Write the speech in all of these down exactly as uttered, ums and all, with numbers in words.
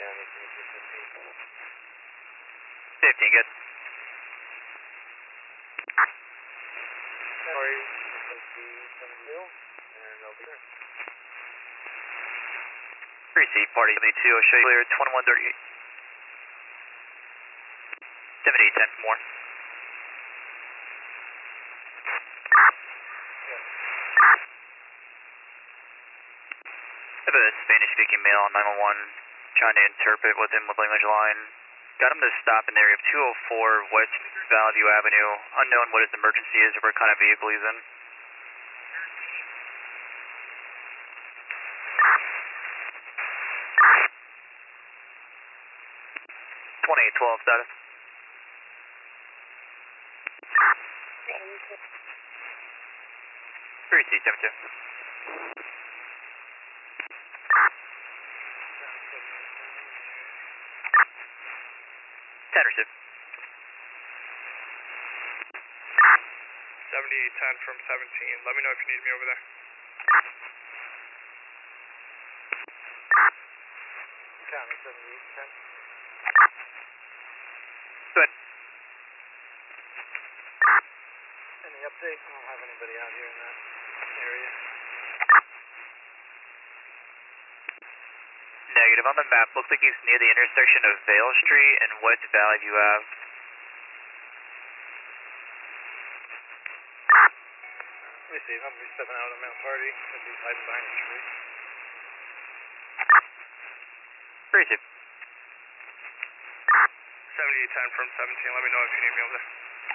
fifteen, good. Sorry, and I'll be there. three C, party seventy-two, I'll show you later, twenty-one thirty-eight. seventy-eight, ten for more. I have a Spanish-speaking male on nine one one trying to interpret with him with language line. Got him to stop in the area of two oh four West Valley View Avenue. Unknown what his emergency is or what kind of vehicle he's in. twenty-eight twelve status. three C seventy-two. ten receive. seventy-eight ten from seventeen. Let me know if you need me over there. County seventy-eight ten. Good. Any updates? I don't have anybody out here in that area. Negative. On the map, looks like he's near the intersection of Vale Street and West Valley View Ave. Let me see. Somebody's stepping out of the Mount Party. If he's hiding behind a tree. three C. seventy-eight ten from seventeen. Let me know if you need me over there.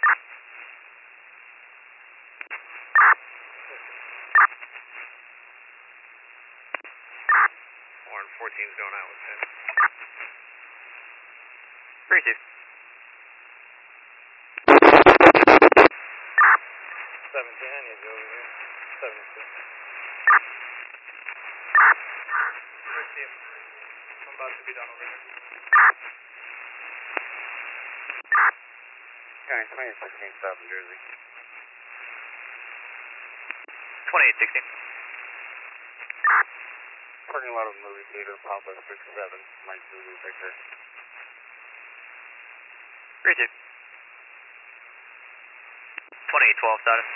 Warren fourteen's going out with him. three C. seventeen, I need you over here. seventy-two. Where's Steve? I'm about to be done over here. County twenty sixteen South New Jersey. twenty-eight sixteen. Parking lot of the movie theater, Papa six seven. Mike Zulu Victor. three C. twenty-eight twelve status.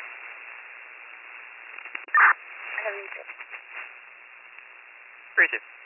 three C.